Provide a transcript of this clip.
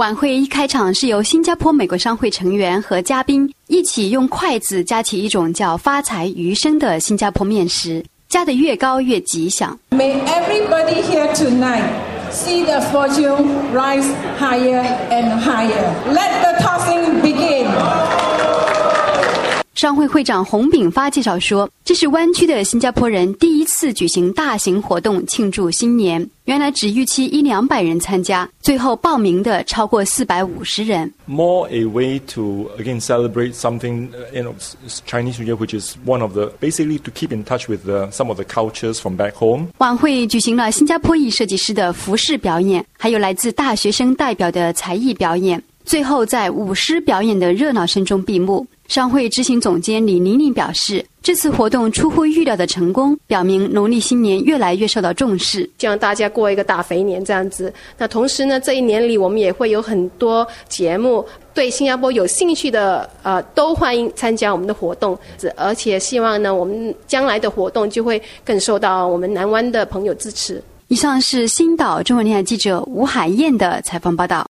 晚会一开场是由新加坡美国商会成员和嘉宾一起用筷子夹起一种叫发财鱼生的新加坡面食，夹得越高越吉祥。 May everybody here tonight see the fortune rise higher and higher. Let the tossing begin. 商会会长洪炳发介绍说，这是湾区的新加坡人第一次举行大型活动庆祝新年，原来只预期100-200人参加，最后报名的超过450人。 More a way to again celebrate something, Chinese New Year, which is one of the basically to keep in touch with some of the cultures from back home. 晚会举行了新加坡裔设计师的服饰表演，还有来自大学生代表的才艺表演，最后在舞狮表演的热闹声中闭幕。商会执行总监李宁宁表示，这次活动出乎预料的成功，表明农历新年越来越受到重视， 希望大家过一个大肥年这样子。那同时呢，这一年里我们也会有很多节目，对新加坡有兴趣的都欢迎参加我们的活动，而且希望呢，我们将来的活动就会更受到我们南湾的朋友支持。 以上是星岛中文电台记者吴海燕的采访报道。